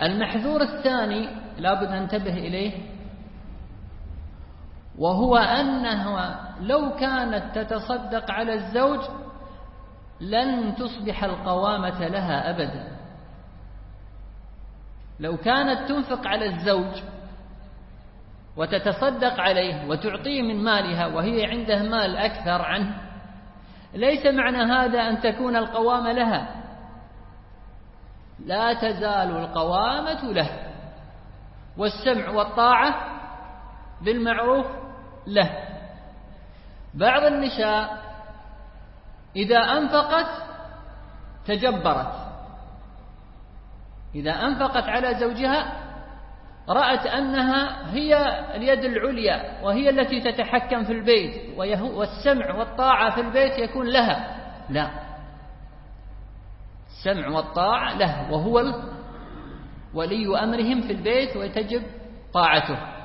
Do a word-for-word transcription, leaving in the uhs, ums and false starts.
المحذور الثاني لابد أن ننتبه إليه، وهو أنها لو كانت تتصدق على الزوج لن تصبح القوامة لها أبدا. لو كانت تنفق على الزوج وتتصدق عليه وتعطيه من مالها وهي عنده مال أكثر عنه، ليس معنى هذا أن تكون القوامة لها، لا تزال القوامة له، والسمع والطاعة بالمعروف له. بعض النساء إذا أنفقت تجبرت، إذا أنفقت على زوجها رأت أنها هي اليد العليا وهي التي تتحكم في البيت والسمع والطاعة في البيت يكون لها. لا، السمع والطاعة له، وهو ولي أمرهم في البيت وتجب طاعته.